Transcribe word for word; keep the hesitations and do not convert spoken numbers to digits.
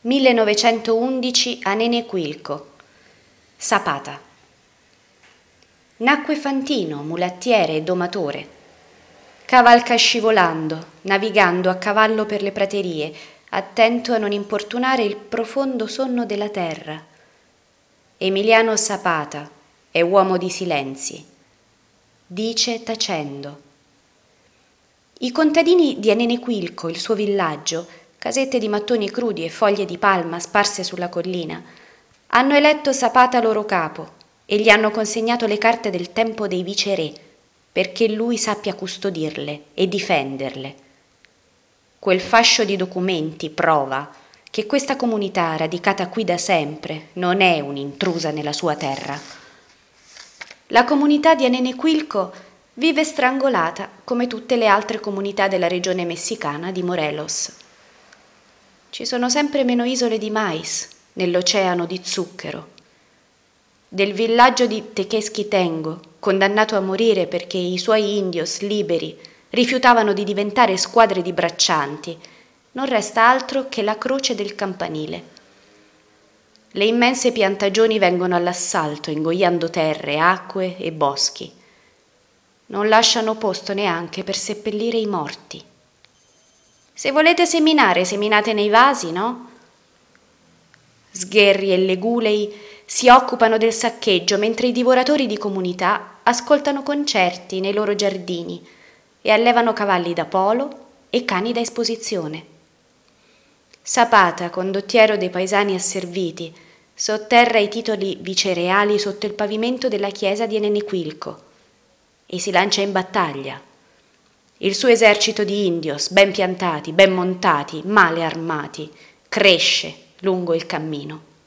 millenovecentoundici a Nenequilco. Sapata. Nacque Fantino, mulattiere e domatore. Cavalca scivolando, navigando a cavallo per le praterie, attento a non importunare il profondo sonno della terra. Emiliano Sapata è uomo di silenzi. Dice tacendo. I contadini di Nenequilco, il suo villaggio, casette di mattoni crudi e foglie di palma sparse sulla collina, hanno eletto Sapata loro capo e gli hanno consegnato le carte del tempo dei viceré perché lui sappia custodirle e difenderle. Quel fascio di documenti prova che questa comunità, radicata qui da sempre, non è un'intrusa nella sua terra. La comunità di Nenequilco vive strangolata come tutte le altre comunità della regione messicana di Morelos. Ci sono sempre meno isole di mais nell'oceano di zucchero. Del villaggio di Tequesquitengo, condannato a morire perché i suoi indios liberi rifiutavano di diventare squadre di braccianti, non resta altro che la croce del campanile. Le immense piantagioni vengono all'assalto, ingoiando terre, acque e boschi. Non lasciano posto neanche per seppellire i morti. Se volete seminare, seminate nei vasi, no? Sgherri e legulei si occupano del saccheggio, mentre i divoratori di comunità ascoltano concerti nei loro giardini e allevano cavalli da polo e cani da esposizione. Sapata, condottiero dei paesani asserviti, sotterra i titoli vicereali sotto il pavimento della chiesa di Nenequilco e si lancia in battaglia. Il suo esercito di indios, ben piantati, ben montati, male armati, cresce lungo il cammino.